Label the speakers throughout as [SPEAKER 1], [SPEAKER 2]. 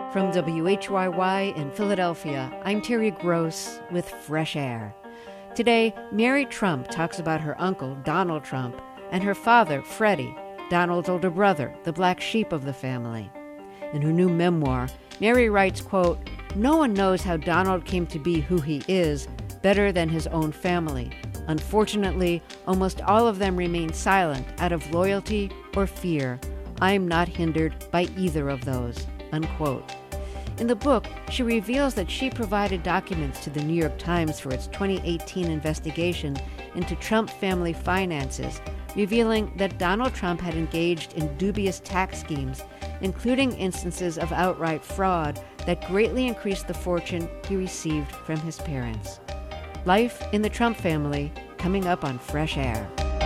[SPEAKER 1] From WHYY in Philadelphia, I'm Terry Gross with Fresh Air. Today, Mary Trump talks about her uncle, Donald Trump, and her father, Freddie, Donald's older brother, the black sheep of the family. In her new memoir, Mary writes, quote, "No one knows how Donald came to be who he is better than his own family. Unfortunately, almost all of them remain silent out of loyalty or fear. I'm not hindered by either of those," unquote. In the book, she reveals that she provided documents to the New York Times for its 2018 investigation into Trump family finances, revealing that Donald Trump had engaged in dubious tax schemes, including instances of outright fraud that greatly increased the fortune he received from his parents. Life in the Trump family, coming up on Fresh Air.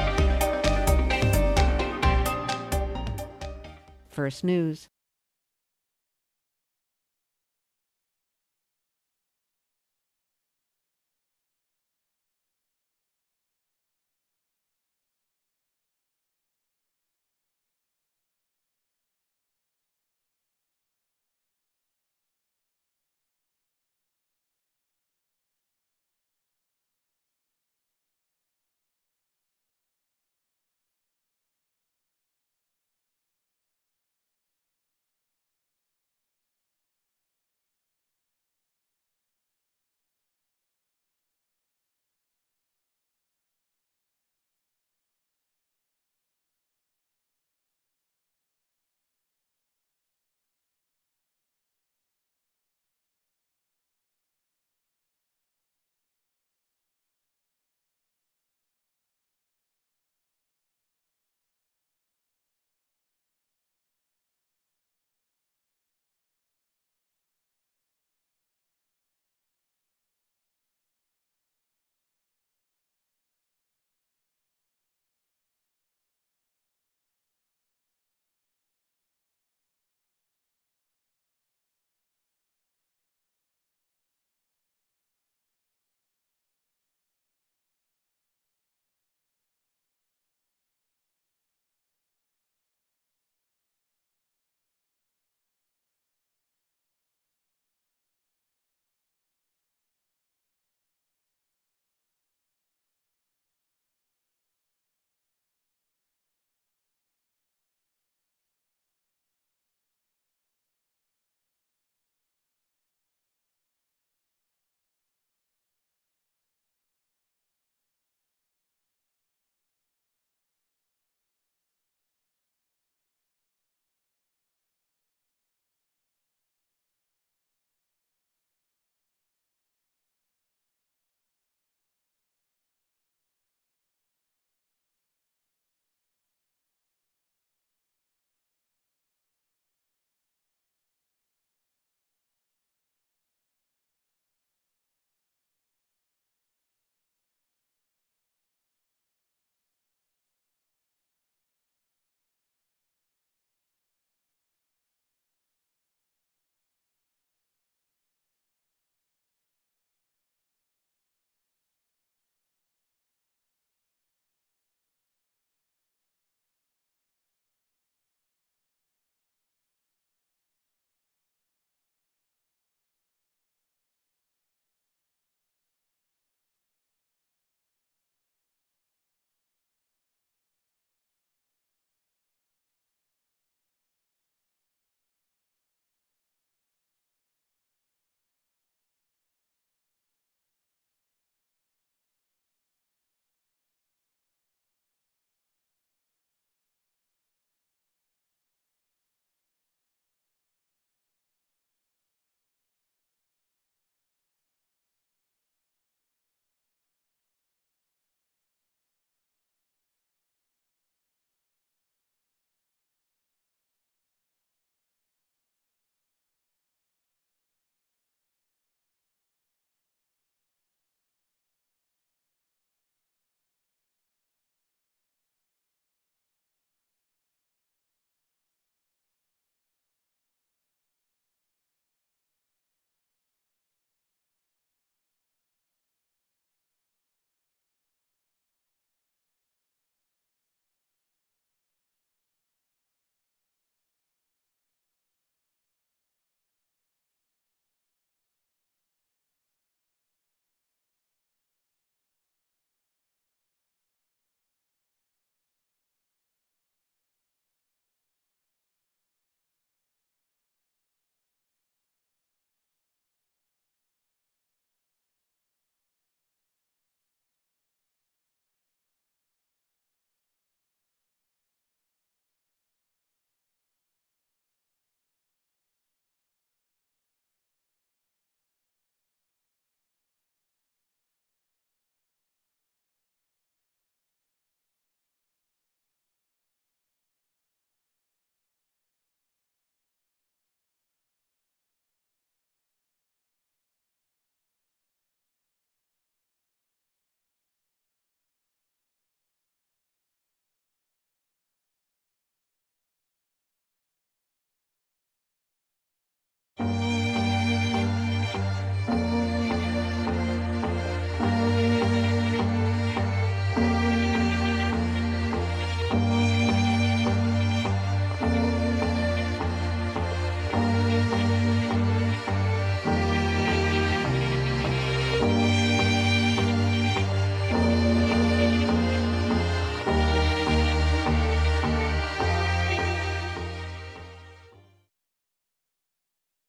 [SPEAKER 1] First News.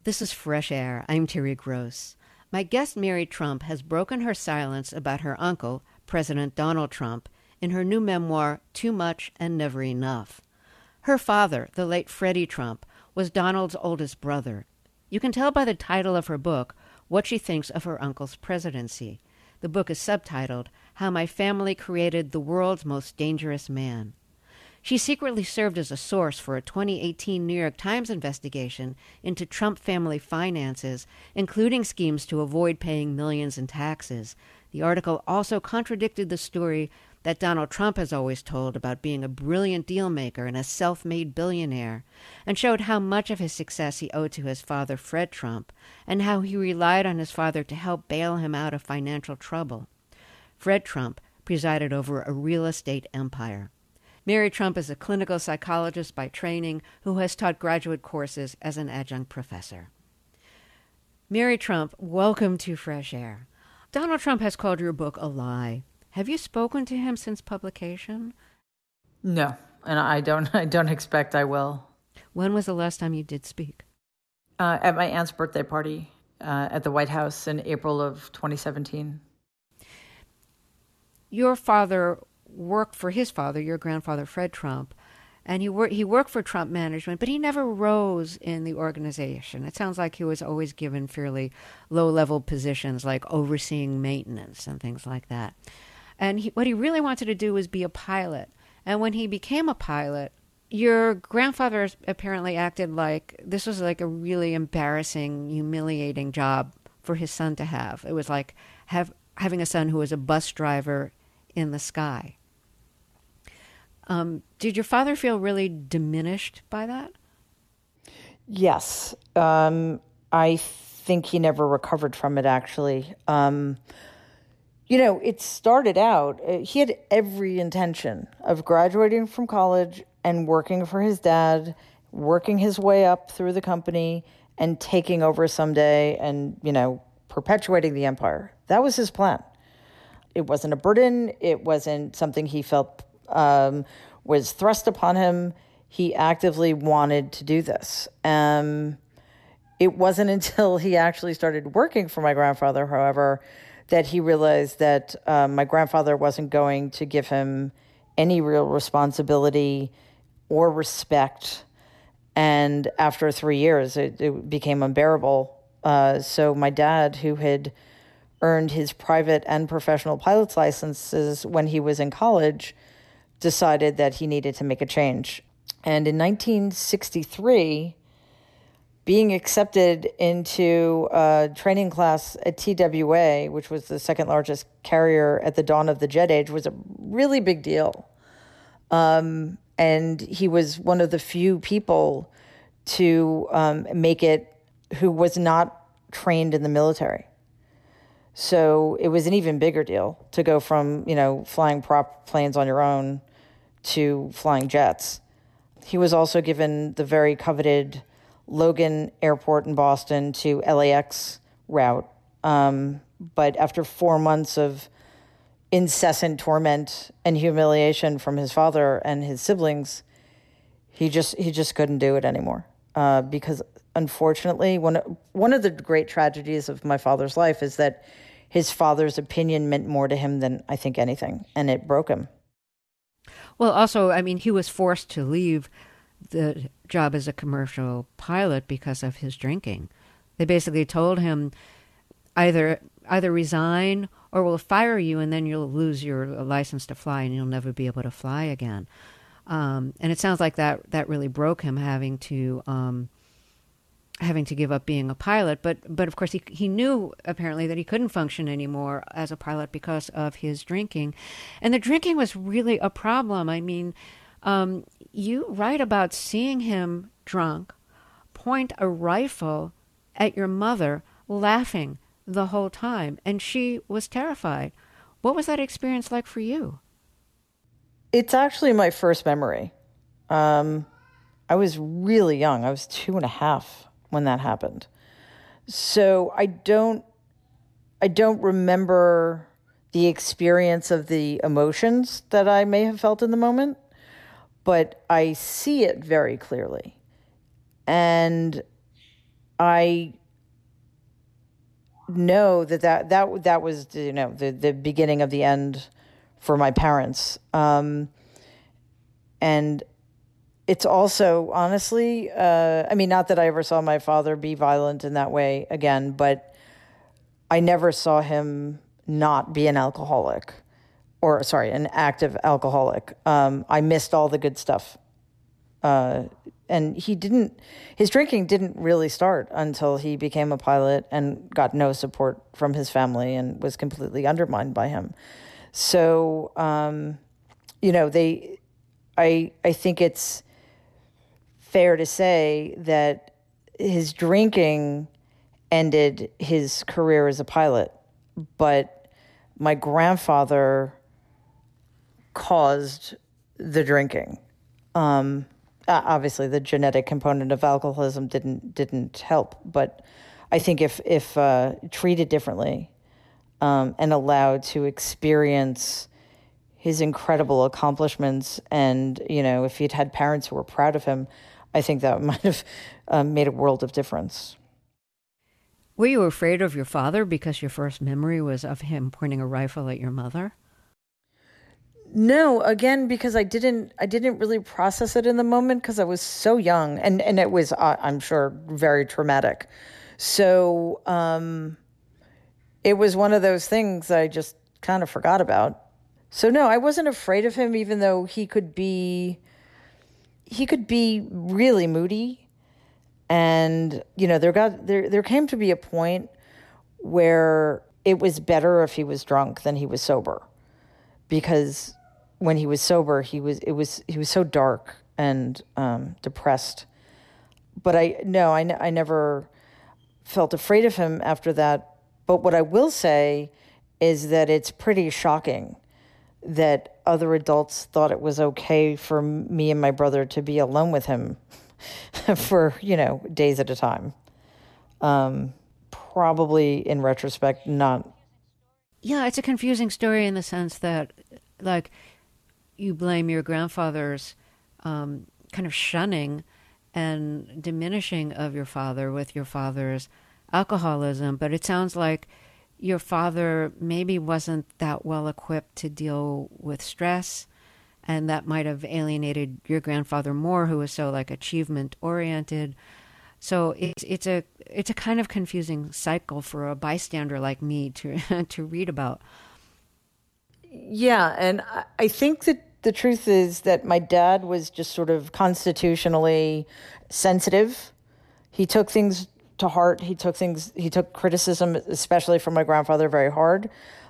[SPEAKER 1] This is Fresh Air. I'm Terry Gross. My guest, Mary Trump, has broken her silence about her uncle, President Donald Trump, in her new memoir, Too Much and Never Enough. Her father, the late Freddie Trump, was Donald's oldest brother. You can tell by the title of her book what she thinks of her uncle's presidency. The book is subtitled, How My Family Created the World's Most Dangerous Man. She secretly served as a source for a 2018 New York Times investigation into Trump family finances, including schemes to avoid paying millions in taxes. The article also contradicted the story that Donald Trump has always told about being a brilliant deal-maker and a self-made billionaire, and showed how much of his success he owed to his father, Fred Trump, and how he relied on his father to help bail him out of financial trouble. Fred Trump presided over a real estate empire. Mary Trump is a clinical psychologist by training who has taught graduate courses as an adjunct professor. Mary Trump, welcome to Fresh Air. Donald Trump has called your book a lie. Have you spoken to him since publication?
[SPEAKER 2] No, and I don't expect I will.
[SPEAKER 1] When was the last time you did speak?
[SPEAKER 2] At my aunt's birthday party at the White House in April of 2017.
[SPEAKER 1] Your father worked for his father, your grandfather, Fred Trump, and he worked for Trump management, but he never rose in the organization. It sounds like he was always given fairly low-level positions like overseeing maintenance and things like that. And what he really wanted to do was be a pilot. And when he became a pilot, your grandfather apparently acted like this was like a really embarrassing, humiliating job for his son to have. It was like having a son who was a bus driver in the sky. Did your father feel really diminished by that?
[SPEAKER 2] Yes. I think he never recovered from it, actually. It started out, he had every intention of graduating from college and working for his dad, working his way up through the company and taking over someday and, perpetuating the empire. That was his plan. It wasn't a burden. It wasn't something he felt was thrust upon him. He actively wanted to do this. It wasn't until he actually started working for my grandfather, however, that he realized that my grandfather wasn't going to give him any real responsibility or respect. And after 3 years, it became unbearable. So my dad, who had earned his private and professional pilot's licenses when he was in college, decided that he needed to make a change. And in 1963, being accepted into a training class at TWA, which was the second largest carrier at the dawn of the jet age, was a really big deal. And he was one of the few people to make it who was not trained in the military. So it was an even bigger deal to go from, flying prop planes on your own to flying jets. He was also given the very coveted Logan Airport in Boston to LAX route. But after 4 months of incessant torment and humiliation from his father and his siblings, he just couldn't do it anymore. Because unfortunately, one of the great tragedies of my father's life is that his father's opinion meant more to him than I think anything, and it broke him.
[SPEAKER 1] Well, also, he was forced to leave the job as a commercial pilot because of his drinking. They basically told him either resign or we'll fire you and then you'll lose your license to fly and you'll never be able to fly again. And it sounds like that really broke him, having to give up being a pilot. But of course, he knew apparently that he couldn't function anymore as a pilot because of his drinking. And the drinking was really a problem. You write about seeing him drunk, point a rifle at your mother, laughing the whole time, and she was terrified. What was that experience like for you?
[SPEAKER 2] It's actually my first memory. I was really young. I was 2.5 when that happened. So I don't remember the experience of the emotions that I may have felt in the moment, but I see it very clearly. And I know that was, the beginning of the end for my parents. And it's also, honestly, not that I ever saw my father be violent in that way again, but I never saw him not be an alcoholic, an active alcoholic. I missed all the good stuff. And his drinking didn't really start until he became a pilot and got no support from his family and was completely undermined by him. So, I think it's fair to say that his drinking ended his career as a pilot, but my grandfather caused the drinking. Obviously, the genetic component of alcoholism didn't help, but I think if treated differently and allowed to experience his incredible accomplishments, and if he'd had parents who were proud of him, I think that might have made a world of difference.
[SPEAKER 1] Were you afraid of your father because your first memory was of him pointing a rifle at your mother?
[SPEAKER 2] No, again, because I didn't really process it in the moment because I was so young, and it was, I'm sure, very traumatic. So it was one of those things I just kind of forgot about. So no, I wasn't afraid of him, even though he could be really moody. And, there came to be a point where it was better if he was drunk than he was sober, because when he was sober, he was so dark and depressed. But I never felt afraid of him after that. But what I will say is that it's pretty shocking that other adults thought it was okay for me and my brother to be alone with him for, days at a time. Probably in retrospect, not.
[SPEAKER 1] Yeah, it's a confusing story in the sense that, like, you blame your grandfather's kind of shunning and diminishing of your father with your father's alcoholism, but it sounds like your father maybe wasn't that well equipped to deal with stress, and that might have alienated your grandfather more, who was so like achievement oriented. So it's a kind of confusing cycle for a bystander like me to to read about.
[SPEAKER 2] Yeah, and I think that the truth is that my dad was just sort of constitutionally sensitive. He took things to heart. He took criticism, especially from my grandfather, very hard.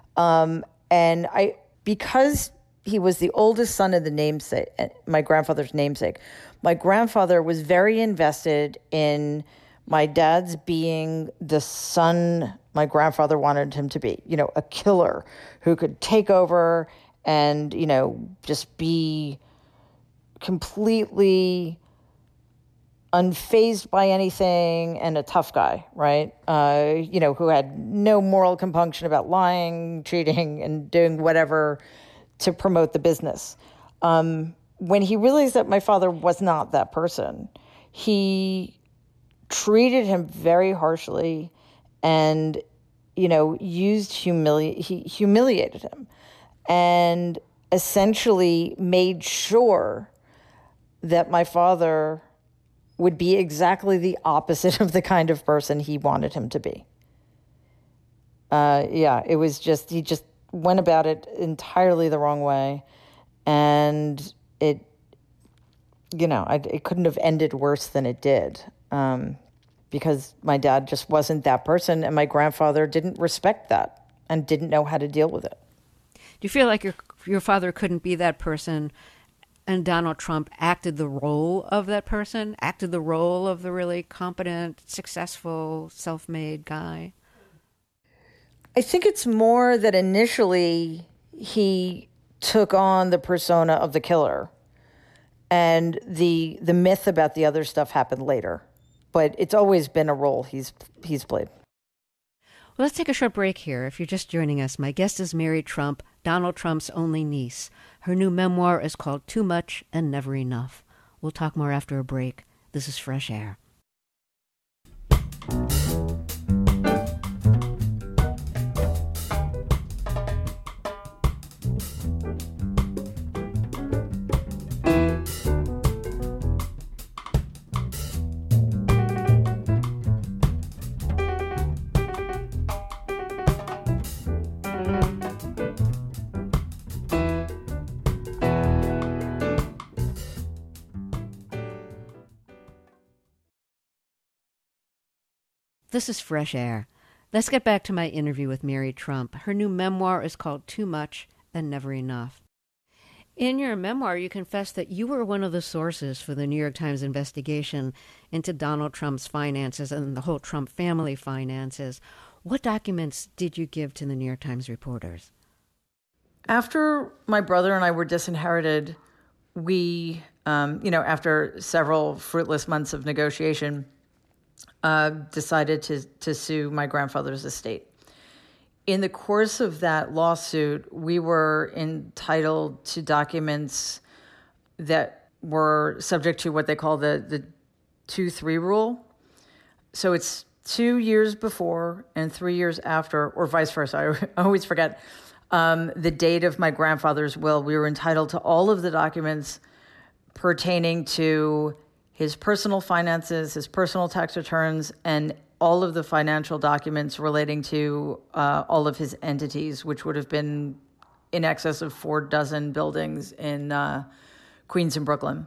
[SPEAKER 2] Because he was the oldest son of the namesake, my grandfather's namesake, my grandfather was very invested in my dad's being the son my grandfather wanted him to be, a killer who could take over and, just be completely unfazed by anything and a tough guy, right? Who had no moral compunction about lying, cheating, and doing whatever to promote the business. When he realized that my father was not that person, he treated him very harshly and, he humiliated him and essentially made sure that my father would be exactly the opposite of the kind of person he wanted him to be. It was just, he just went about it entirely the wrong way. And it couldn't have ended worse than it did. Because my dad just wasn't that person, and my grandfather didn't respect that and didn't know how to deal with it.
[SPEAKER 1] Do you feel like your father couldn't be that person, and Donald Trump acted the role of that person, acted the role of the really competent, successful, self-made guy?
[SPEAKER 2] I think it's more that initially he took on the persona of the killer, and the myth about the other stuff happened later. But it's always been a role he's played.
[SPEAKER 1] Well, let's take a short break here. If you're just joining us, my guest is Mary Trump, Donald Trump's only niece. Her new memoir is called Too Much and Never Enough. We'll talk more after a break. This is Fresh Air. This is Fresh Air. Let's get back to my interview with Mary Trump. Her new memoir is called Too Much and Never Enough. In your memoir, you confess that you were one of the sources for the New York Times investigation into Donald Trump's finances and the whole Trump family finances. What documents did you give to the New York Times reporters?
[SPEAKER 2] After my brother and I were disinherited, we, after several fruitless months of negotiation, decided to sue my grandfather's estate. In the course of that lawsuit, we were entitled to documents that were subject to what they call the 2-3 rule. So it's 2 years before and 3 years after, or vice versa. I always forget the date of my grandfather's will. We were entitled to all of the documents pertaining to his personal finances, his personal tax returns, and all of the financial documents relating to all of his entities, which would have been in excess of 4 dozen buildings in Queens and Brooklyn.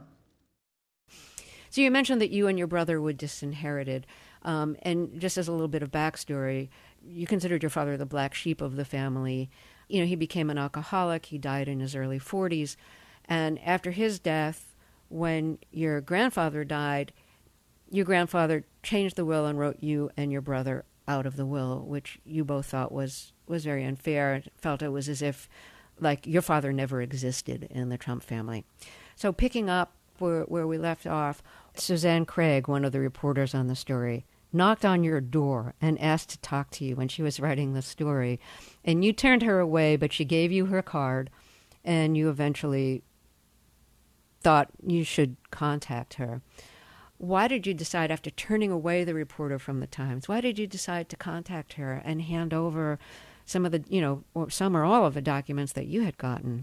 [SPEAKER 1] So you mentioned that you and your brother were disinherited. And just as a little bit of backstory, you considered your father the black sheep of the family. You know, he became an alcoholic. He died in his early 40s. And after his death, when your grandfather died, your grandfather changed the will and wrote you and your brother out of the will, which you both thought was very unfair. Felt it was as if, like, your father never existed in the Trump family. So picking up where we left off, Suzanne Craig, one of the reporters on the story, knocked on your door and asked to talk to you when she was writing the story. And you turned her away, but she gave you her card, and you eventually thought you should contact her. Why did you decide, after turning away the reporter from the Times, why did you decide to contact her and hand over some of the, or some or all of the documents that you had gotten?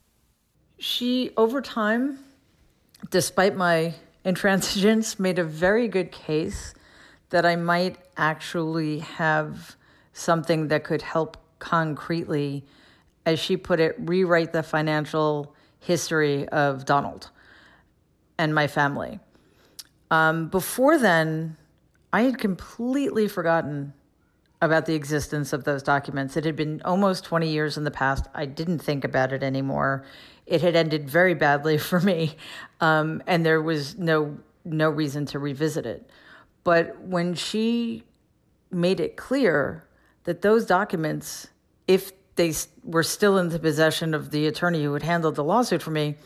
[SPEAKER 2] She, over time, despite my intransigence, made a very good case that I might actually have something that could help concretely, as she put it, rewrite the financial history of Donald and my family. Before then, I had completely forgotten about the existence of those documents. It had been almost 20 years in the past. I didn't think about it anymore. It had ended very badly for me, and there was no reason to revisit it. But when she made it clear that those documents, if they were still in the possession of the attorney who had handled the lawsuit for me,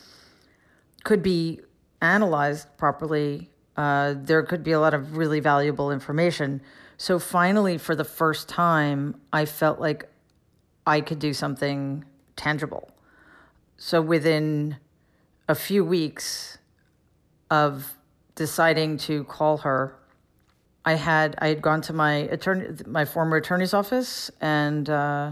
[SPEAKER 2] could be analyzed properly, there could be a lot of really valuable information. So finally, for the first time, I felt like I could do something tangible. So within a few weeks of deciding to call her, I had gone to my former attorney's office and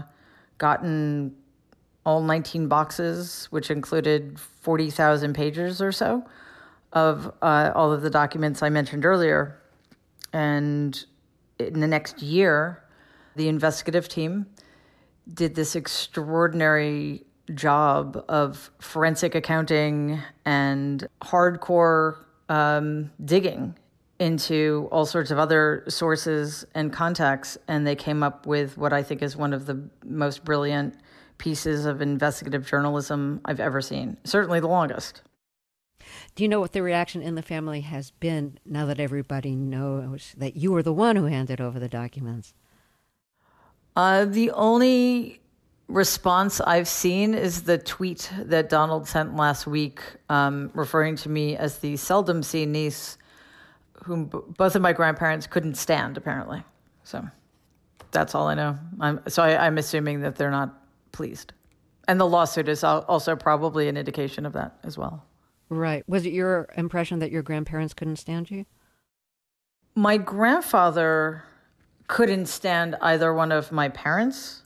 [SPEAKER 2] gotten all 19 boxes, which included 40,000 pages or so of all of the documents I mentioned earlier. And in the next year, the investigative team did this extraordinary job of forensic accounting and hardcore digging into all sorts of other sources and contacts, and they came up with what I think is one of the most brilliant pieces of investigative journalism I've ever seen, certainly the longest.
[SPEAKER 1] Do you know what the reaction in the family has been now that everybody knows that you were the one who handed over the documents?
[SPEAKER 2] The only response I've seen is the tweet that Donald sent last week, referring to me as the seldom seen niece whom both of my grandparents couldn't stand, apparently. So that's all I know. I'm assuming that they're not pleased. And the lawsuit is also probably an indication of that as well.
[SPEAKER 1] Right. Was it your impression that your grandparents couldn't stand you?
[SPEAKER 2] My grandfather couldn't stand either one of my parents.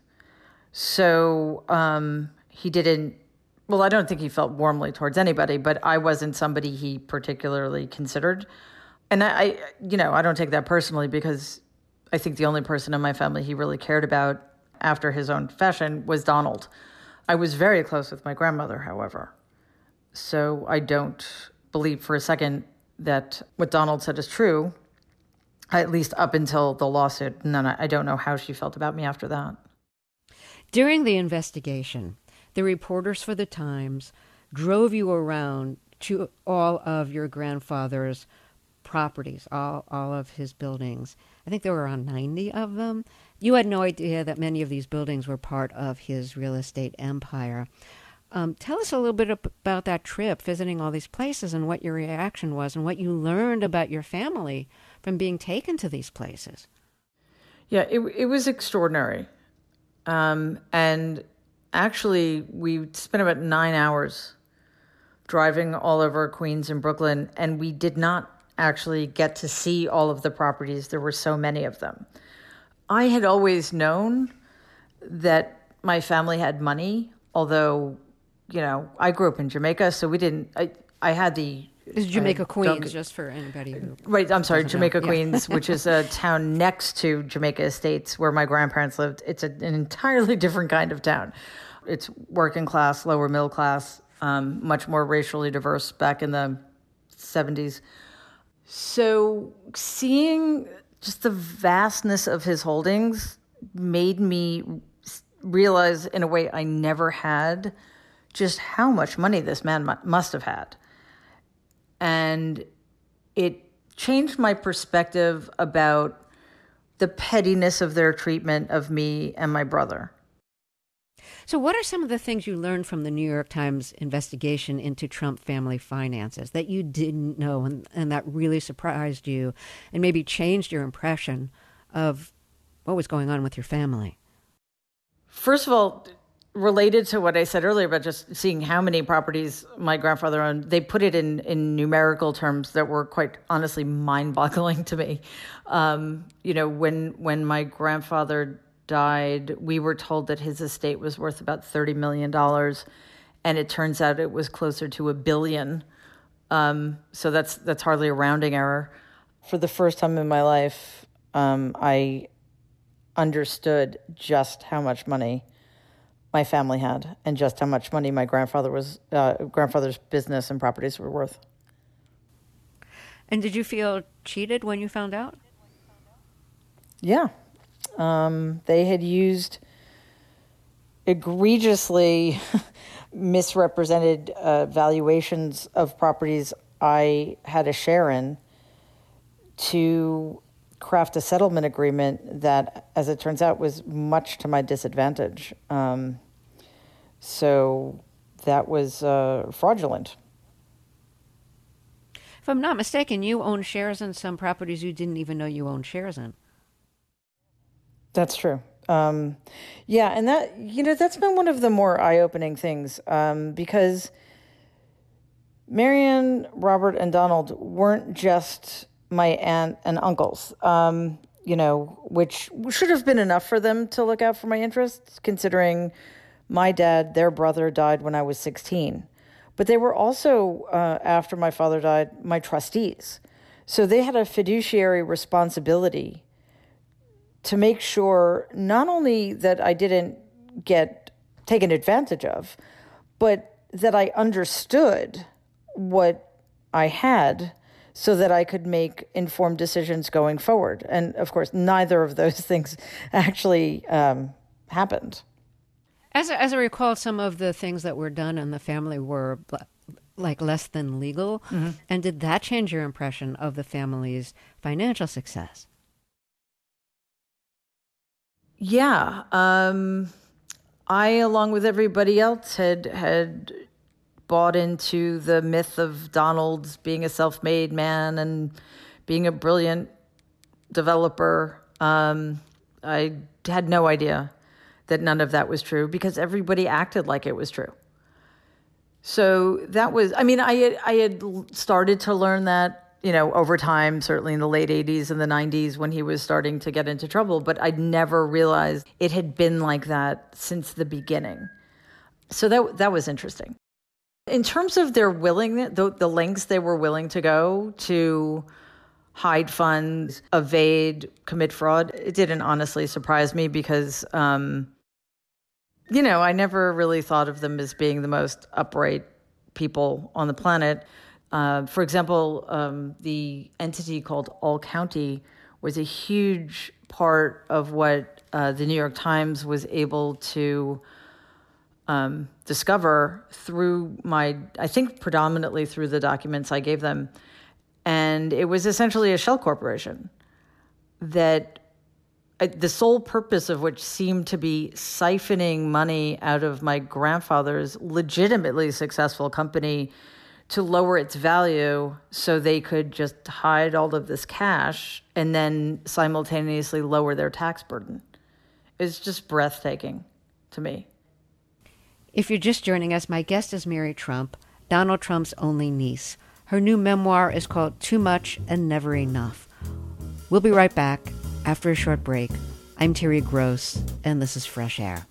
[SPEAKER 2] So he didn't, well, I don't think he felt warmly towards anybody, but I wasn't somebody he particularly considered. And I don't take that personally, because I think the only person in my family he really cared about after his own fashion was Donald. I was very close with my grandmother, however. So I don't believe for a second that what Donald said is true. at least up until the lawsuit. And then I don't know how she felt about me after that.
[SPEAKER 1] During the investigation, the reporters for the Times drove you around to all of your grandfather's properties, all of his buildings. I think there were around 90 of them. You had no idea that many of these buildings were part of his real estate empire. Tell us a little bit about that trip, visiting all these places, and what your reaction was and what you learned about your family from being taken to these places.
[SPEAKER 2] Yeah, it was extraordinary. And actually, we spent about 9 hours driving all over Queens and Brooklyn, and we did not actually get to see all of the properties. There were so many of them. I had always known that my family had money, although, I grew up in Jamaica, so we didn't, I had the...
[SPEAKER 1] It's Jamaica Queens, just for anybody who...
[SPEAKER 2] Right, I'm sorry, Jamaica
[SPEAKER 1] know.
[SPEAKER 2] Queens, which is a town next to Jamaica Estates where my grandparents lived. It's an entirely different kind of town. It's working class, lower middle class, much more racially diverse back in the 70s. So seeing just the vastness of his holdings made me realize in a way I never had just how much money this man must have had. And it changed my perspective about the pettiness of their treatment of me and my brother.
[SPEAKER 1] So what are some of the things you learned from the New York Times investigation into Trump family finances that you didn't know and that really surprised you and maybe changed your impression of what was going on with your family?
[SPEAKER 2] First of all, related to what I said earlier about just seeing how many properties my grandfather owned, they put it in numerical terms that were quite honestly mind-boggling to me. When my grandfather died, we were told that his estate was worth about $30 million, and it turns out it was closer to $1 billion. So that's hardly a rounding error. For the first time in my life, I understood just how much money my family had and just how much money my grandfather's business and properties were worth.
[SPEAKER 1] And did you feel cheated when you found out?
[SPEAKER 2] Yeah. They had used egregiously misrepresented valuations of properties I had a share in to craft a settlement agreement that, as it turns out, was much to my disadvantage. So that was fraudulent.
[SPEAKER 1] If I'm not mistaken, you own shares in some properties you didn't even know you owned shares in.
[SPEAKER 2] That's true. And that's been one of the more eye-opening things, because Marianne, Robert, and Donald weren't just my aunt and uncles, which should have been enough for them to look out for my interests, considering my dad, their brother, died when I was 16. But they were also, after my father died, my trustees. So they had a fiduciary responsibility to make sure not only that I didn't get taken advantage of, but that I understood what I had so that I could make informed decisions going forward. And of course, neither of those things actually happened.
[SPEAKER 1] As I recall, some of the things that were done in the family were like less than legal. Mm-hmm. And did that change your impression of the family's financial success?
[SPEAKER 2] Yeah. I, along with everybody else, had bought into the myth of Donald being a self-made man and being a brilliant developer. I had no idea that none of that was true because everybody acted like it was true. So that was, I had started to learn that, over time, certainly in the late 80s and the 90s when he was starting to get into trouble, but I'd never realized it had been like that since the beginning. So that was interesting. In terms of their willingness, the lengths they were willing to go to hide funds, evade, commit fraud, it didn't honestly surprise me because, I never really thought of them as being the most upright people on the planet. For example, the entity called All County was a huge part of what the New York Times was able to discover through I think predominantly through the documents I gave them. And it was essentially a shell corporation that the sole purpose of which seemed to be siphoning money out of my grandfather's legitimately successful company to lower its value so they could just hide all of this cash and then simultaneously lower their tax burden. It's just breathtaking to me.
[SPEAKER 1] If you're just joining us, my guest is Mary Trump, Donald Trump's only niece. Her new memoir is called Too Much and Never Enough. We'll be right back after a short break. I'm Terry Gross, and this is Fresh Air.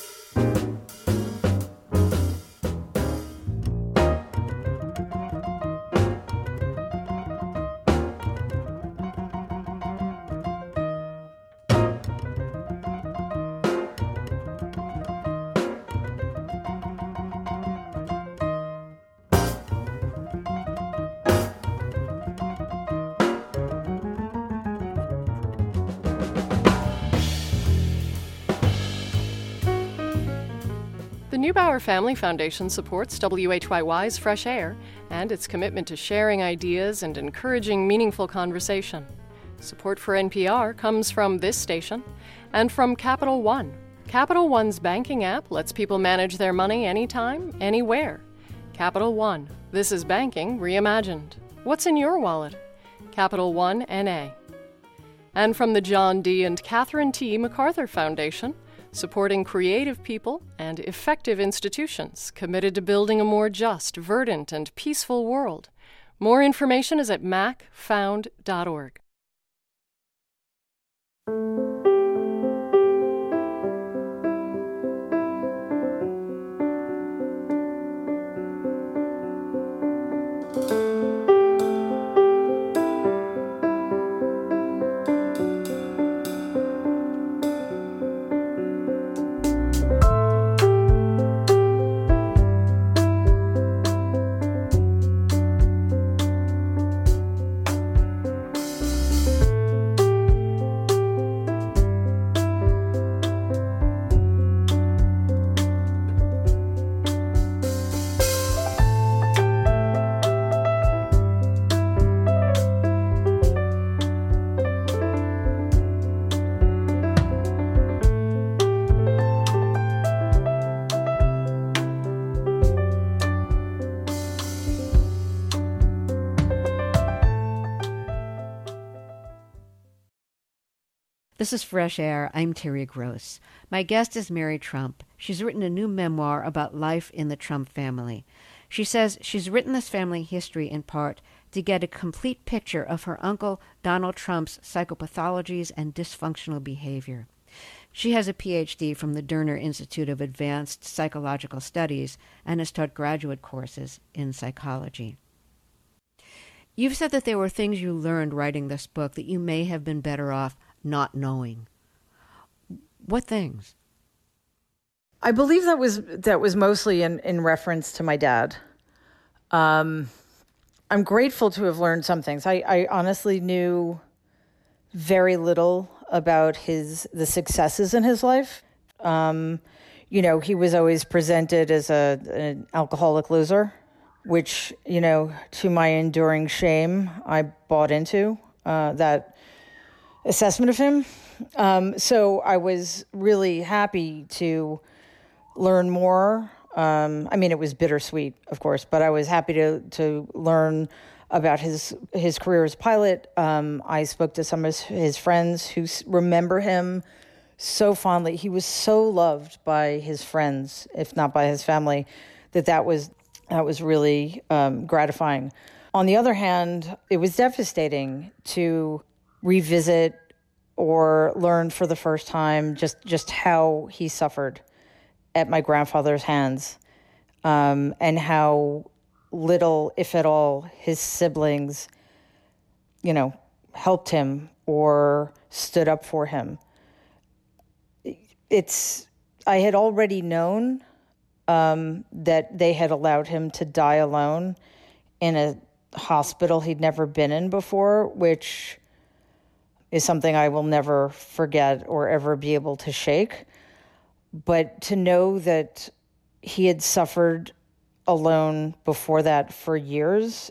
[SPEAKER 3] The Neubauer Family Foundation supports WHYY's Fresh Air and its commitment to sharing ideas and encouraging meaningful conversation. Support for NPR comes from this station and from Capital One. Capital One's banking app lets people manage their money anytime, anywhere. Capital One. This is banking reimagined. What's in your wallet? Capital One NA. And from the John D. and Catherine T. MacArthur Foundation, supporting creative people and effective institutions committed to building a more just, verdant, and peaceful world. More information is at macfound.org.
[SPEAKER 1] This is Fresh Air. I'm Terry Gross. My guest is Mary Trump. She's written a new memoir about life in the Trump family. She says she's written this family history in part to get a complete picture of her uncle Donald Trump's psychopathologies and dysfunctional behavior. She has a PhD from the Derner Institute of Advanced Psychological Studies and has taught graduate courses in psychology. You've said that there were things you learned writing this book that you may have been better off not knowing. What things?
[SPEAKER 2] I believe that was mostly in reference to my dad. I'm grateful to have learned some things. I honestly knew very little about the successes in his life. He was always presented as an alcoholic loser, which, to my enduring shame, I bought into that assessment of him. So I was really happy to learn more. It was bittersweet, of course, but I was happy to learn about his career as pilot. I spoke to some of his friends who remember him so fondly. He was so loved by his friends, if not by his family, that was really gratifying. On the other hand, it was devastating to revisit or learn for the first time just how he suffered at my grandfather's hands, and how little, if at all, his siblings, helped him or stood up for him. I had already known that they had allowed him to die alone in a hospital he'd never been in before, which is something I will never forget or ever be able to shake. But to know that he had suffered alone before that for years,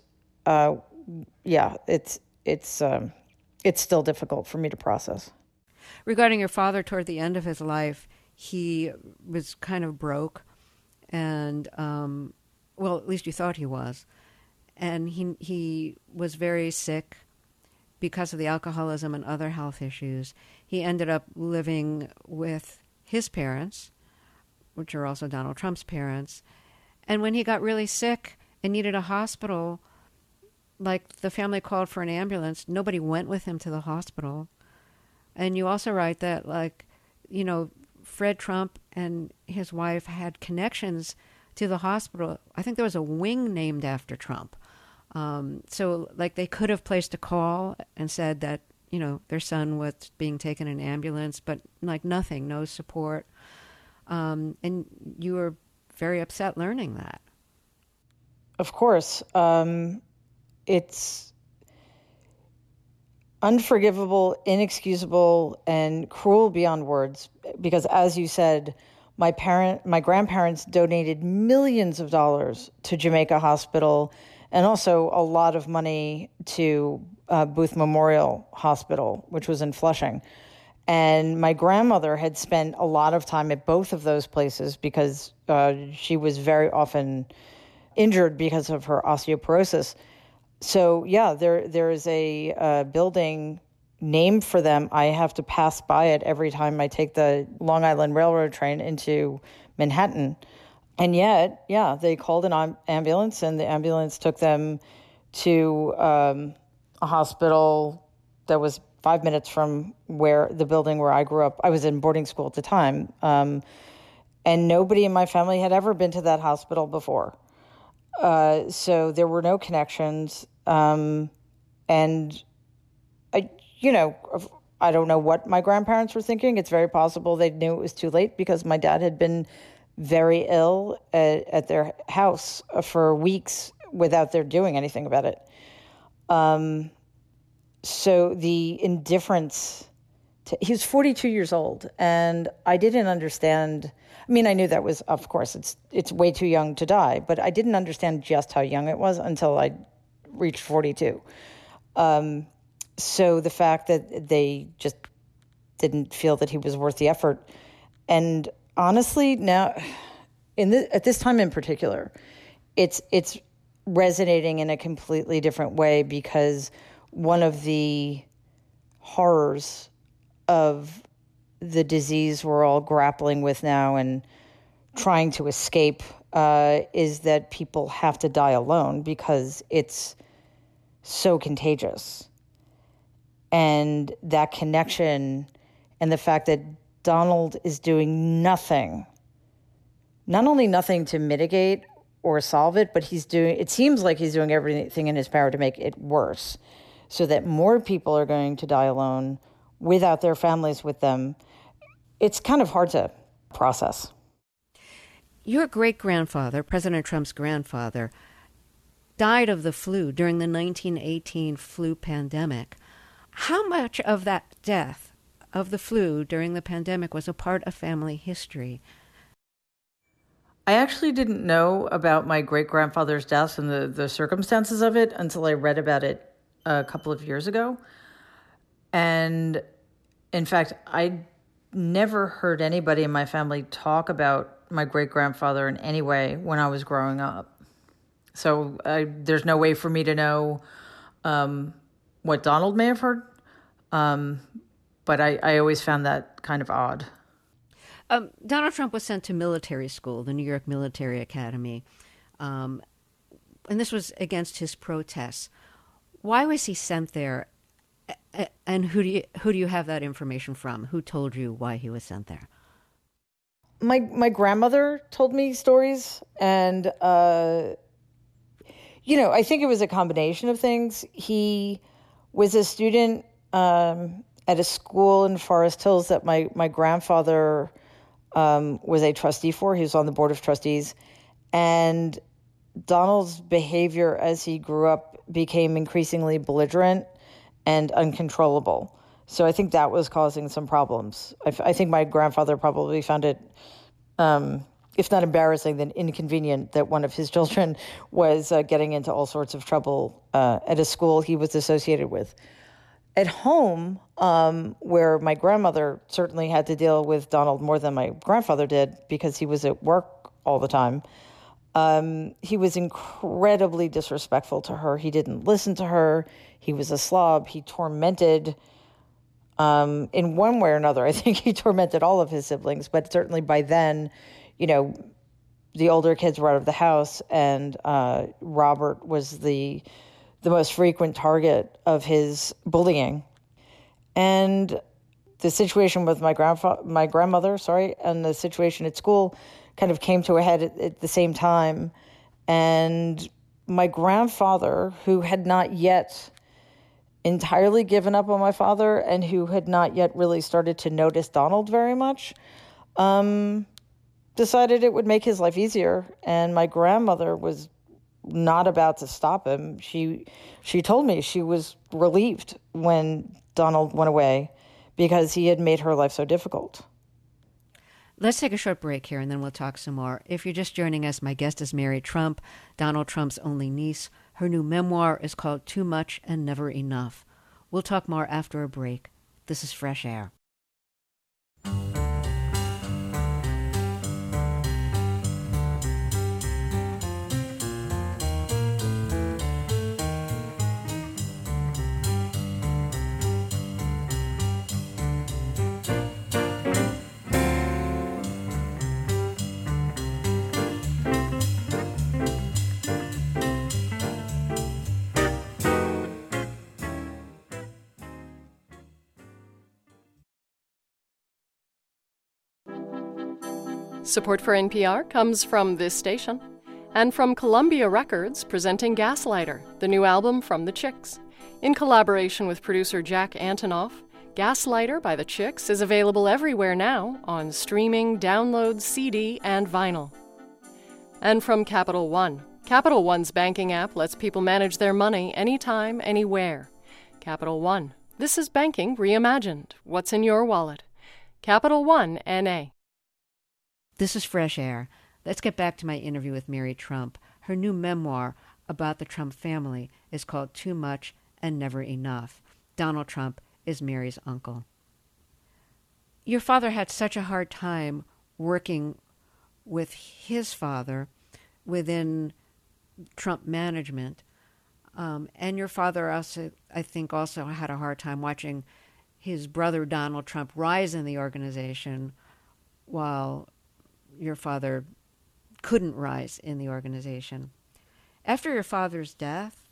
[SPEAKER 2] it's still difficult for me to process.
[SPEAKER 1] Regarding your father, toward the end of his life, he was kind of broke, and well, at least you thought he was, and he was very sick because of the alcoholism and other health issues. He ended up living with his parents, which are also Donald Trump's parents, and when he got really sick and needed a hospital, like the family called for an ambulance, nobody went with him to the hospital. And you also write that, like, you know, Fred Trump and his wife had connections to the hospital. I think there was a wing named after Trump. So, like, they could have placed a call and said that, you know, their son was being taken in an ambulance, but, like, nothing, no support. And you were very upset learning that.
[SPEAKER 2] Of course. It's unforgivable, inexcusable, and cruel beyond words. Because, as you said, my grandparents donated millions of dollars to Jamaica Hospital, and also a lot of money to Booth Memorial Hospital, which was in Flushing. And my grandmother had spent a lot of time at both of those places because she was very often injured because of her osteoporosis. So, yeah, there is a building named for them. I have to pass by it every time I take the Long Island Railroad train into Manhattan. And yet, yeah, they called an ambulance, and the ambulance took them to a hospital that was 5 minutes from where the building where I grew up. I was in boarding school at the time. And nobody in my family had ever been to that hospital before. So there were no connections. And I don't know what my grandparents were thinking. It's very possible they knew it was too late because my dad had been very ill at their house for weeks without their doing anything about it. So the indifference he was 42 years old, and I didn't understand. I mean, I knew that was, of course, it's way too young to die, but I didn't understand just how young it was until I reached 42. So the fact that they just didn't feel that he was worth the effort. And honestly, now, at this time in particular, it's resonating in a completely different way because one of the horrors of the disease we're all grappling with now and trying to escape is that people have to die alone because it's so contagious. And that connection and the fact that Donald is doing nothing, not only nothing to mitigate or solve it, but it seems like he's doing everything in his power to make it worse so that more people are going to die alone without their families with them. It's kind of hard to process.
[SPEAKER 1] Your great-grandfather, President Trump's grandfather, died of the flu during the 1918 flu pandemic. How much of that death of the flu during the pandemic was a part of family history?
[SPEAKER 2] I actually didn't know about my great-grandfather's death and the circumstances of it until I read about it a couple of years ago. And in fact, I never heard anybody in my family talk about my great-grandfather in any way when I was growing up. So there's no way for me to know what Donald may have heard. But I always found that kind of odd.
[SPEAKER 1] Donald Trump was sent to military school, the New York Military Academy. And this was against his protests. Why was he sent there? And who do you have that information from? Who told you why he was sent there?
[SPEAKER 2] My grandmother told me stories, and I think it was a combination of things. He was a student at a school in Forest Hills that my grandfather was a trustee for. He was on the board of trustees, and Donald's behavior as he grew up became increasingly belligerent and uncontrollable. So I think that was causing some problems. I think my grandfather probably found it, if not embarrassing, then inconvenient that one of his children was getting into all sorts of trouble at a school he was associated with. At home, where my grandmother certainly had to deal with Donald more than my grandfather did because he was at work all the time, he was incredibly disrespectful to her. He didn't listen to her. He was a slob. He tormented, in one way or another, I think he tormented all of his siblings, but certainly by then, the older kids were out of the house, and Robert was the most frequent target of his bullying. And the situation with my grandmother, and the situation at school kind of came to a head at the same time. And my grandfather, who had not yet entirely given up on my father and who had not yet really started to notice Donald very much, decided it would make his life easier. And my grandmother was not about to stop him. She told me she was relieved when Donald went away because he had made her life so difficult.
[SPEAKER 1] Let's take a short break here, and then we'll talk some more. If you're just joining us, my guest is Mary Trump, Donald Trump's only niece. Her new memoir is called Too Much and Never Enough. We'll talk more after a break. This is Fresh Air.
[SPEAKER 3] Support for NPR comes from this station and from Columbia Records presenting Gaslighter, the new album from The Chicks. In collaboration with producer Jack Antonoff, Gaslighter by The Chicks is available everywhere now on streaming, download, CD, and vinyl. And from Capital One. Capital One's banking app lets people manage their money anytime, anywhere. Capital One. This is banking reimagined. What's in your wallet? Capital One, N.A.
[SPEAKER 1] This is Fresh Air. Let's get back to my interview with Mary Trump. Her new memoir about the Trump family is called Too Much and Never Enough. Donald Trump is Mary's uncle. Your father had such a hard time working with his father within Trump management. And your father also, I think, also had a hard time watching his brother Donald Trump rise in the organization while your father couldn't rise in the organization. After your father's death,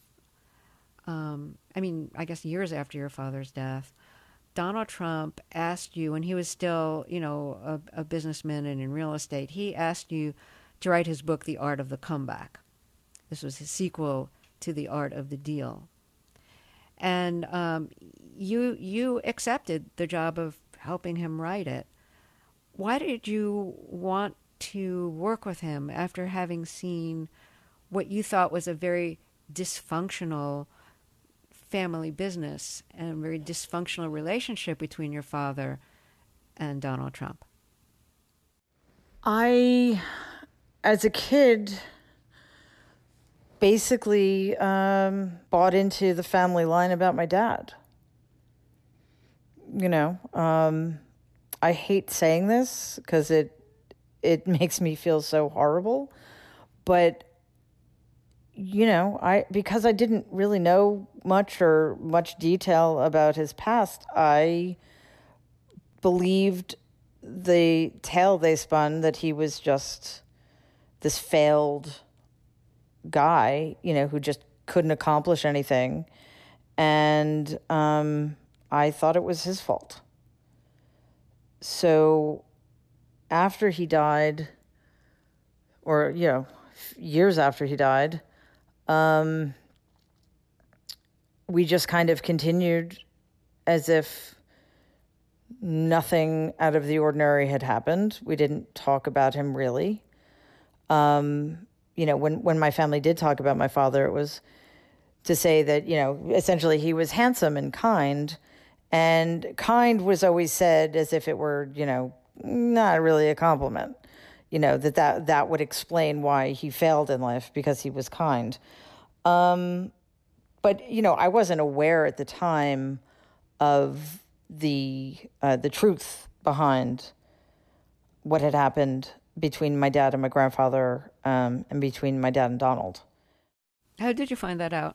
[SPEAKER 1] I guess years after your father's death, Donald Trump asked you, when he was still, a businessman and in real estate, he asked you to write his book, The Art of the Comeback. This was his sequel to The Art of the Deal. And you accepted the job of helping him write it. Why did you want to work with him after having seen what you thought was a very dysfunctional family business and a very dysfunctional relationship between your father and Donald Trump?
[SPEAKER 2] I, as a kid, basically bought into the family line about my dad. I hate saying this because it makes me feel so horrible, but because I didn't really know much detail about his past, I believed the tale they spun that he was just this failed guy, who just couldn't accomplish anything, and I thought it was his fault. So after he died, or, years after he died, we just kind of continued as if nothing out of the ordinary had happened. We didn't talk about him really. When my family did talk about my father, it was to say that, essentially he was handsome and kind And kind was always said as if it were, not really a compliment, that would explain why he failed in life because he was kind. But, I wasn't aware at the time of the truth behind what had happened between my dad and my grandfather, and between my dad and Donald.
[SPEAKER 1] How did you find that out?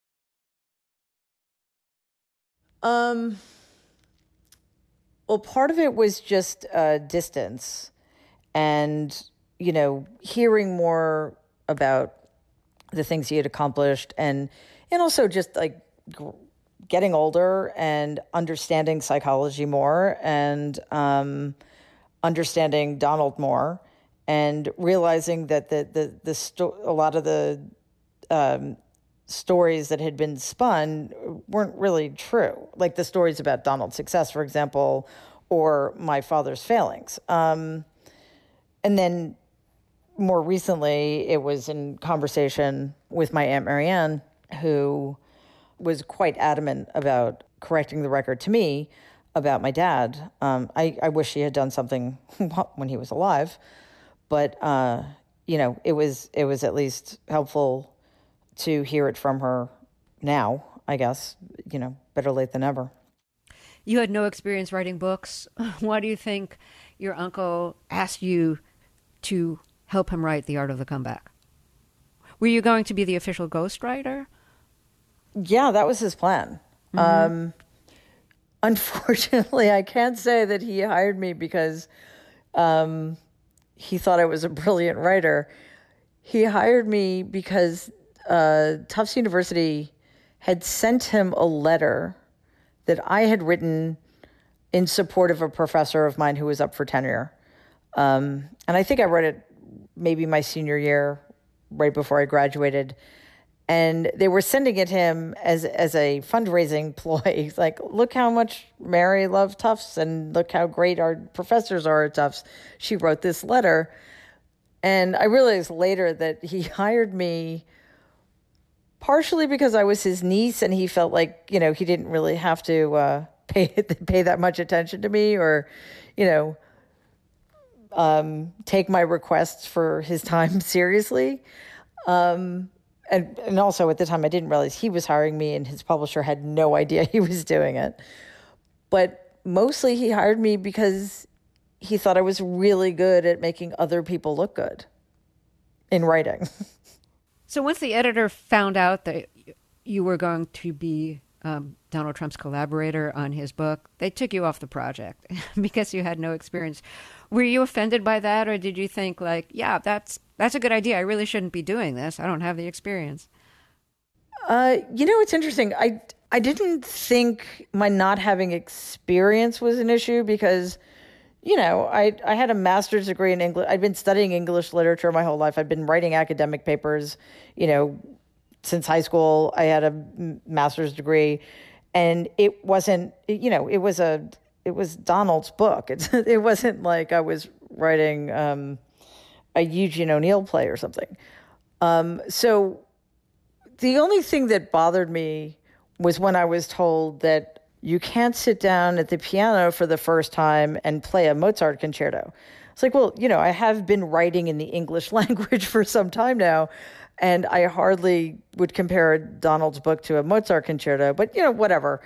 [SPEAKER 2] Well, part of it was just distance and, hearing more about the things he had accomplished and also just like getting older and understanding psychology more and understanding Donald more and realizing that a lot of the stories that had been spun weren't really true, like the stories about Donald's success, for example, or my father's failings. And then more recently, it was in conversation with my Aunt Marianne, who was quite adamant about correcting the record to me about my dad. I wish she had done something when he was alive, but it was at least helpful to hear it from her now, I guess. Better late than never.
[SPEAKER 1] You had no experience writing books. Why do you think your uncle asked you to help him write The Art of the Comeback? Were you going to be the official ghostwriter?
[SPEAKER 2] Yeah, that was his plan. Mm-hmm. Unfortunately, I can't say that he hired me because he thought I was a brilliant writer. He hired me because Tufts University had sent him a letter that I had written in support of a professor of mine who was up for tenure. And I think I wrote it maybe my senior year, right before I graduated. And they were sending it him as a fundraising ploy. Like, look how much Mary loved Tufts and look how great our professors are at Tufts. She wrote this letter. And I realized later that he hired me partially because I was his niece and he felt like, he didn't really have to pay that much attention to me or, take my requests for his time seriously. And also at the time I didn't realize he was hiring me and his publisher had no idea he was doing it. But mostly he hired me because he thought I was really good at making other people look good in writing.
[SPEAKER 1] So once the editor found out that you were going to be Donald Trump's collaborator on his book, they took you off the project because you had no experience. Were you offended by that, or did you think like, yeah, that's a good idea. I really shouldn't be doing this. I don't have the experience.
[SPEAKER 2] It's interesting. I didn't think my not having experience was an issue because, I had a master's degree in English. I'd been studying English literature my whole life. I'd been writing academic papers, since high school. I had a master's degree, and it wasn't, it was Donald's book. It wasn't like I was writing a Eugene O'Neill play or something. So the only thing that bothered me was when I was told that you can't sit down at the piano for the first time and play a Mozart concerto. It's like, well, I have been writing in the English language for some time now, and I hardly would compare Donald's book to a Mozart concerto, but, whatever.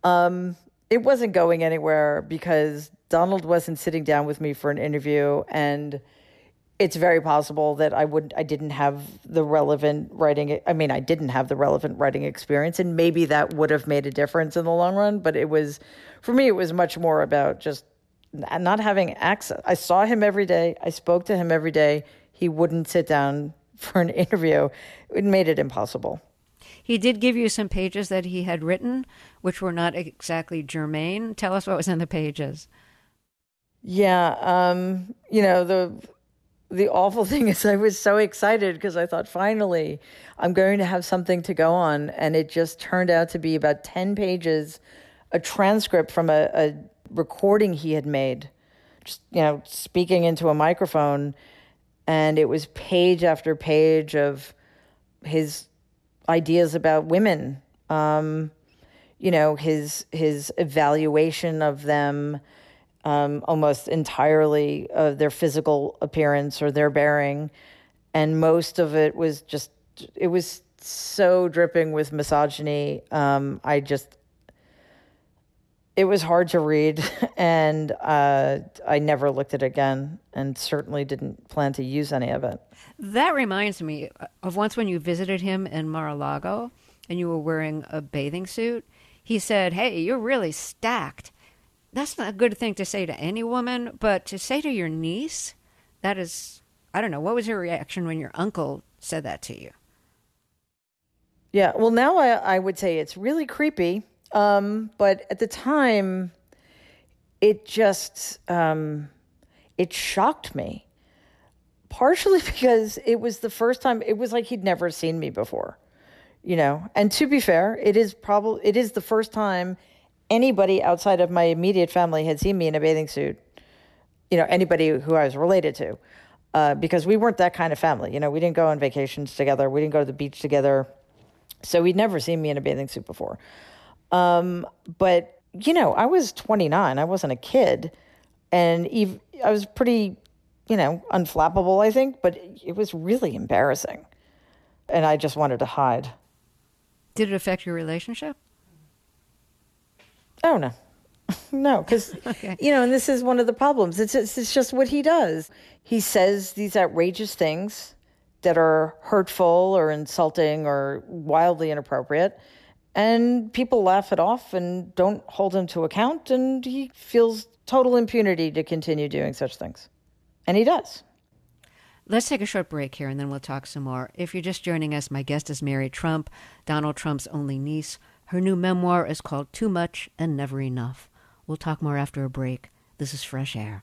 [SPEAKER 2] It wasn't going anywhere because Donald wasn't sitting down with me for an interview, and it's very possible that I didn't have the relevant writing. I mean, I didn't have the relevant writing experience, and maybe that would have made a difference in the long run. But for me, it was much more about just not having access. I saw him every day. I spoke to him every day. He wouldn't sit down for an interview. It made it impossible.
[SPEAKER 1] He did give you some pages that he had written, which were not exactly germane. Tell us what was in the pages.
[SPEAKER 2] Yeah. The awful thing is I was so excited because I thought, finally, I'm going to have something to go on. And it just turned out to be about 10 pages, a transcript from a recording he had made, just, speaking into a microphone. And it was page after page of his ideas about women. his evaluation of them, almost entirely their physical appearance or their bearing. And most of it was so dripping with misogyny. It was hard to read, and I never looked at it again, and certainly didn't plan to use any of it.
[SPEAKER 1] That reminds me of once when you visited him in Mar-a-Lago and you were wearing a bathing suit. He said, "Hey, you're really stacked." That's not a good thing to say to any woman, but to say to your niece, that is, I don't know. What was your reaction when your uncle said that to you?
[SPEAKER 2] Yeah, well, now I would say it's really creepy. But at the time, it just, it shocked me. Partially because it was the first time, it was like he'd never seen me before, And to be fair, it is the first time anybody outside of my immediate family had seen me in a bathing suit, anybody who I was related to, because we weren't that kind of family. We didn't go on vacations together. We didn't go to the beach together. So he'd never seen me in a bathing suit before. But, I was 29. I wasn't a kid. And I was pretty, unflappable, I think. But it was really embarrassing. And I just wanted to hide.
[SPEAKER 1] Did it affect your relationship?
[SPEAKER 2] Oh, no. No, because,
[SPEAKER 1] Okay.
[SPEAKER 2] And this is one of the problems. It's just what he does. He says these outrageous things that are hurtful or insulting or wildly inappropriate. And people laugh it off and don't hold him to account. And he feels total impunity to continue doing such things. And he does.
[SPEAKER 1] Let's take a short break here, and then we'll talk some more. If you're just joining us, my guest is Mary Trump, Donald Trump's only niece. Her new memoir is called Too Much and Never Enough. We'll talk more after a break. This is Fresh Air.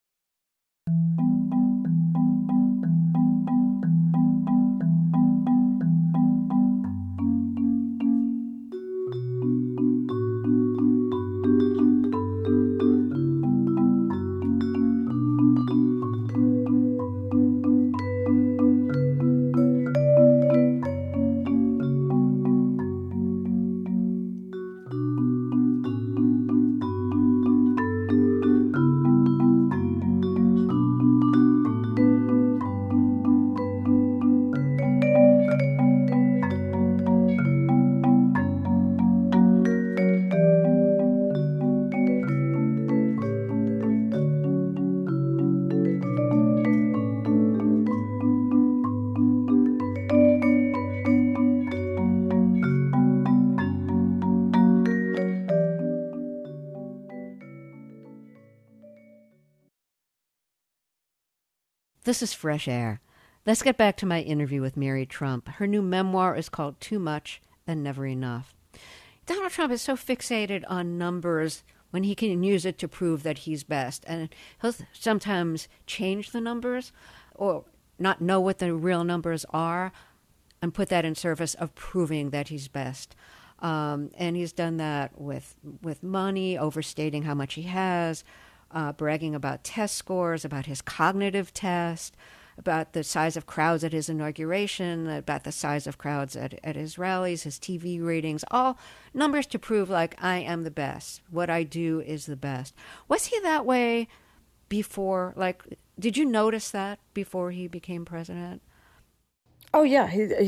[SPEAKER 1] This is Fresh Air. Let's get back to my interview with Mary Trump. Her new memoir is called Too Much and Never Enough. Donald Trump is so fixated on numbers when he can use it to prove that he's best. And he'll sometimes change the numbers or not know what the real numbers are and put that in service of proving that he's best. And he's done that with money, overstating how much he has, bragging about test scores, about his cognitive test, about the size of crowds at his inauguration, about the size of crowds at his rallies, his TV ratings, all numbers to prove, like, I am the best. What I do is the best. Was he that way before? Like, did you notice that before he became president?
[SPEAKER 2] Oh, yeah.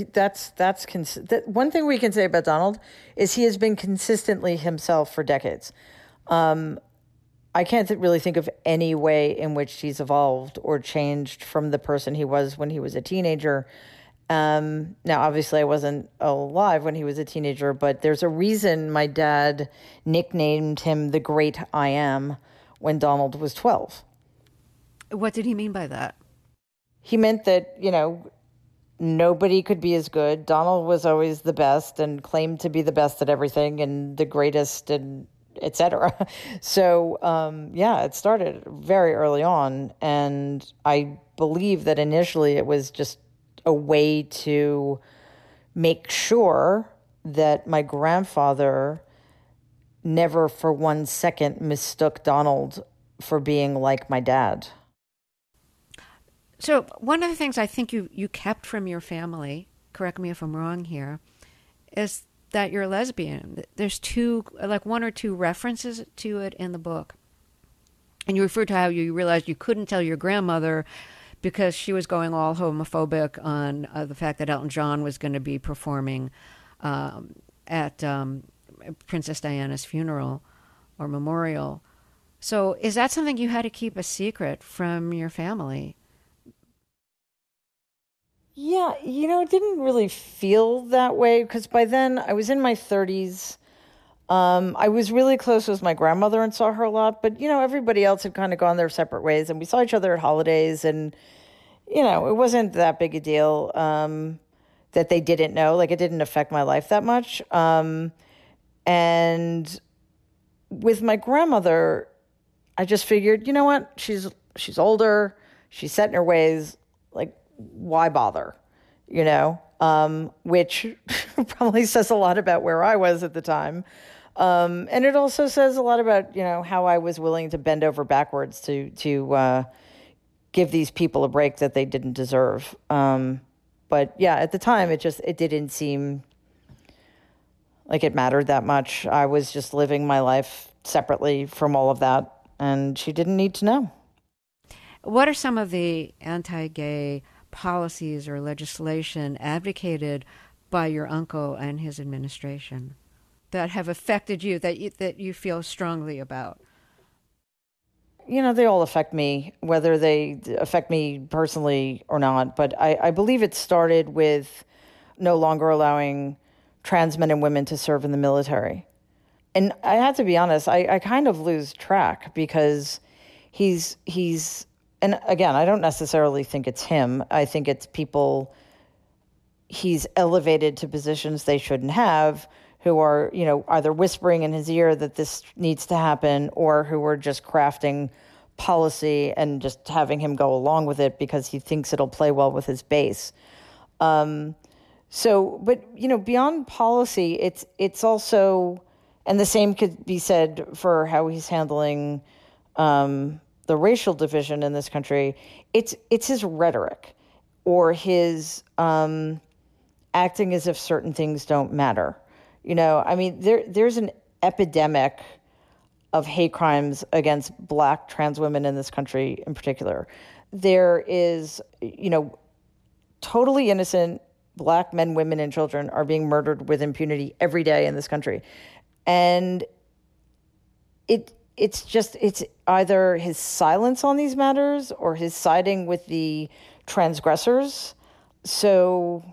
[SPEAKER 2] One thing we can say about Donald is he has been consistently himself for decades. I can't really think of any way in which he's evolved or changed from the person he was when he was a teenager. Now, obviously, I wasn't alive when he was a teenager, but there's a reason my dad nicknamed him the Great I Am when Donald was 12.
[SPEAKER 1] What did he mean by that?
[SPEAKER 2] He meant that, nobody could be as good. Donald was always the best and claimed to be the best at everything and the greatest and et cetera. So, it started very early on. And I believe that initially it was just a way to make sure that my grandfather never for 1 second mistook Donald for being like my dad.
[SPEAKER 1] So one of the things I think you kept from your family, correct me if I'm wrong here, is that you're a lesbian. There's one or two references to it in the book. And you referred to how you realized you couldn't tell your grandmother because she was going all homophobic on the fact that Elton John was going to be performing at Princess Diana's funeral or memorial. So is that something you had to keep a secret from your family?
[SPEAKER 2] Yeah, it didn't really feel that way because by then I was in my 30s. I was really close with my grandmother and saw her a lot, but, everybody else had kind of gone their separate ways, and we saw each other at holidays, and, it wasn't that big a deal that they didn't know. Like, it didn't affect my life that much. And with my grandmother, I just figured, you know what? She's older. She's set in her ways. Like, why bother? Which probably says a lot about where I was at the time. And it also says a lot about, how I was willing to bend over backwards to give these people a break that they didn't deserve. But yeah, at the time, it didn't seem like it mattered that much. I was just living my life separately from all of that, and she didn't need to know.
[SPEAKER 1] What are some of the anti-gay policies or legislation advocated by your uncle and his administration that have affected you, that you feel strongly about?
[SPEAKER 2] They all affect me, whether they affect me personally or not. But I believe it started with no longer allowing trans men and women to serve in the military. And I have to be honest, I kind of lose track because he's, and again, I don't necessarily think it's him. I think it's people he's elevated to positions they shouldn't have, who are, either whispering in his ear that this needs to happen or who are just crafting policy and just having him go along with it because he thinks it'll play well with his base. But beyond policy, it's also, and the same could be said for how he's handling the racial division in this country. It's his rhetoric or his acting as if certain things don't matter. There's an epidemic of hate crimes against Black trans women in this country in particular. There is, totally innocent Black men, women, and children are being murdered with impunity every day in this country. And it's either his silence on these matters or his siding with the transgressors. So,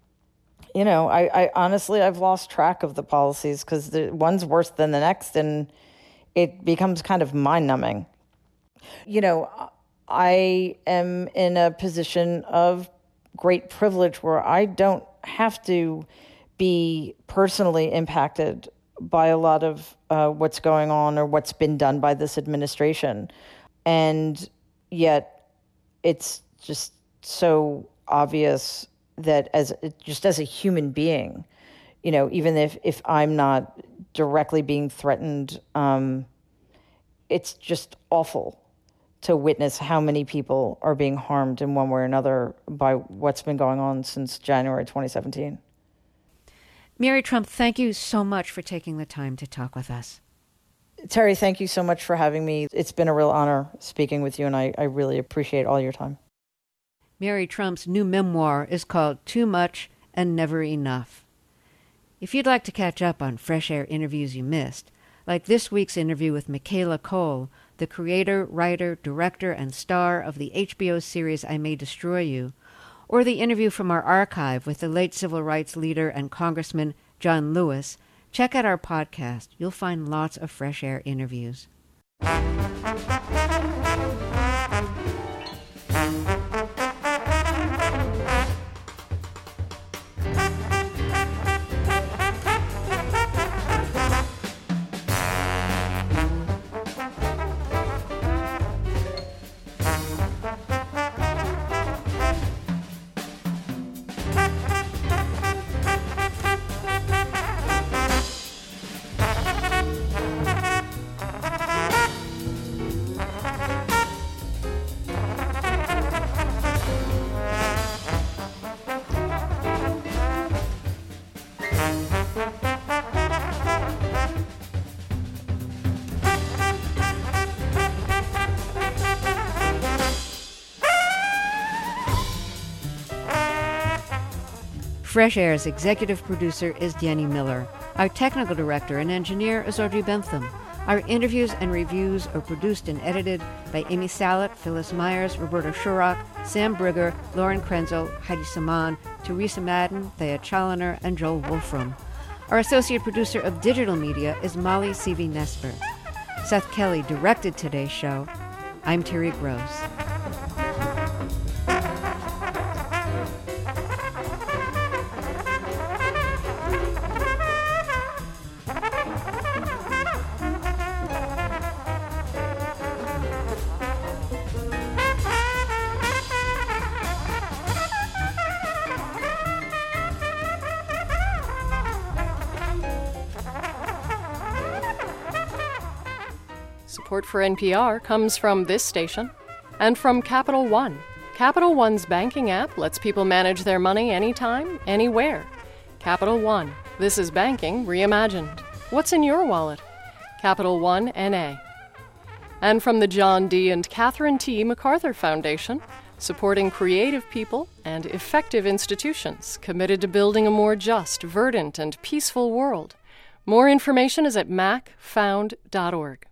[SPEAKER 2] I honestly, I've lost track of the policies because one's worse than the next, and it becomes kind of mind-numbing. I am in a position of great privilege where I don't have to be personally impacted by a lot of what's going on or what's been done by this administration. And yet it's just so obvious that as a human being, even if I'm not directly being threatened, it's just awful to witness how many people are being harmed in one way or another by what's been going on since January 2017.
[SPEAKER 1] Mary Trump, thank you so much for taking the time to talk with us.
[SPEAKER 2] Terry, thank you so much for having me. It's been a real honor speaking with you, and I really appreciate all your time.
[SPEAKER 1] Mary Trump's new memoir is called Too Much and Never Enough. If you'd like to catch up on Fresh Air interviews you missed, like this week's interview with Michaela Cole, the creator, writer, director, and star of the HBO series I May Destroy You, or the interview from our archive with the late civil rights leader and Congressman John Lewis, check out our podcast. You'll find lots of Fresh Air interviews. Fresh Air's executive producer is Danny Miller. Our technical director and engineer is Audrey Bentham. Our interviews and reviews are produced and edited by Amy Salet, Phyllis Myers, Roberta Shurrock, Sam Brigger, Lauren Krenzel, Heidi Saman, Teresa Madden, Thea Challoner, and Joel Wolfram. Our associate producer of digital media is Molly Seavey-Nesper. Seth Kelly directed today's show. I'm Terry Gross.
[SPEAKER 3] Support for NPR comes from this station and from Capital One. Capital One's banking app lets people manage their money anytime, anywhere. Capital One. This is banking reimagined. What's in your wallet? Capital One NA. And from the John D. and Catherine T. MacArthur Foundation, supporting creative people and effective institutions committed to building a more just, verdant, and peaceful world. More information is at macfound.org.